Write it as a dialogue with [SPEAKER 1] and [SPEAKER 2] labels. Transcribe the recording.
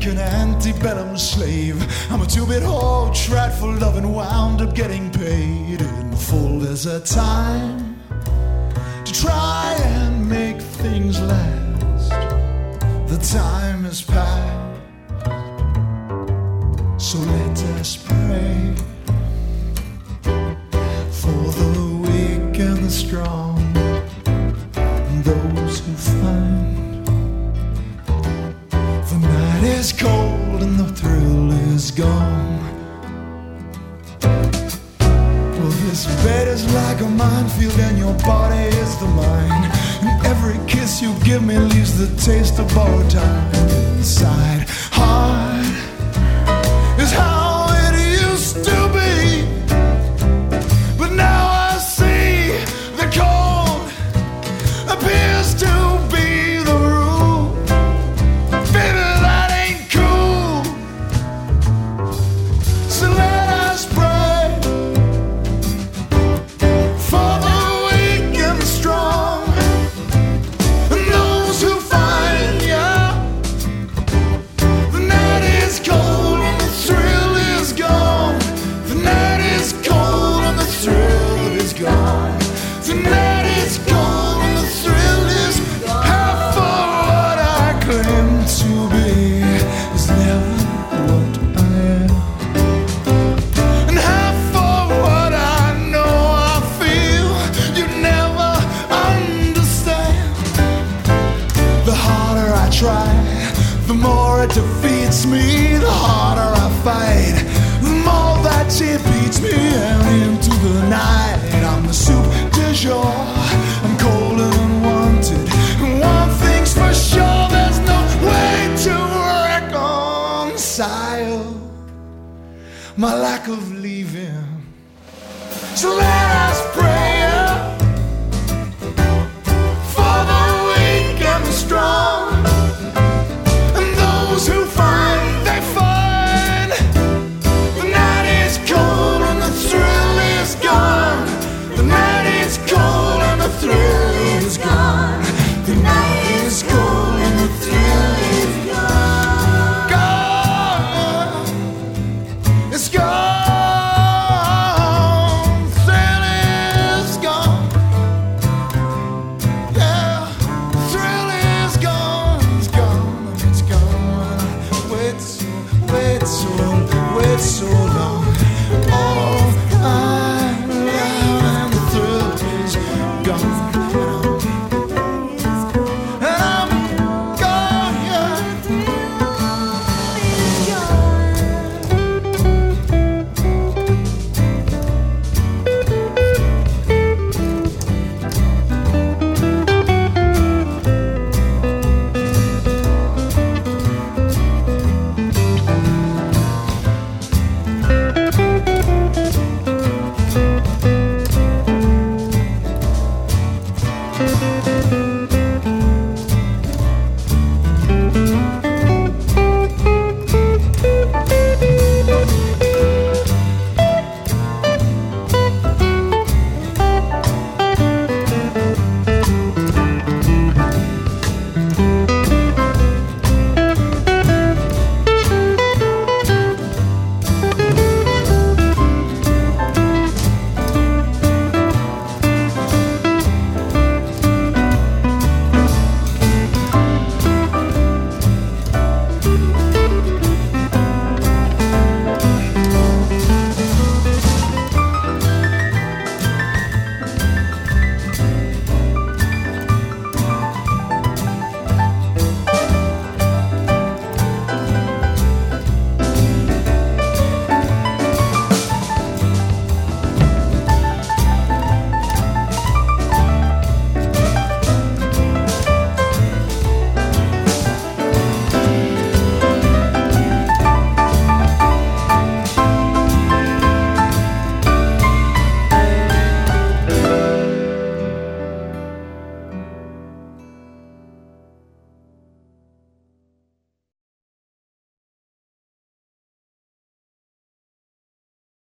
[SPEAKER 1] an antebellum slave. I'm a two-bit whore, tried for love and wound up getting paid in full. There's a time to try and make things last. The time has passed, so let us pray for the weak and the strong, and those who find the night is cold and the thrill is gone. Well, this bed is like a minefield and your body is the mine, and every kiss you give me leaves the taste of borrowed time inside. Hard is how it used to be, but now I see the cold appears to be the rule. Baby, that ain't cool. So let us pray for the weak and the strong, and those who find ya. The night is cold and the thrill is gone. The night is cold and the thrill is gone. The night is cold and the thrill is gone. Half of what I claim to be is never what I am, and half of what I know I feel you never understand. The harder I try, the more it defeats me. The harder I fight, the more that she beats me. And into the night, I'm the soup du jour. I'm cold and unwanted, and one thing's for sure, there's no way to reconcile my lack of leaving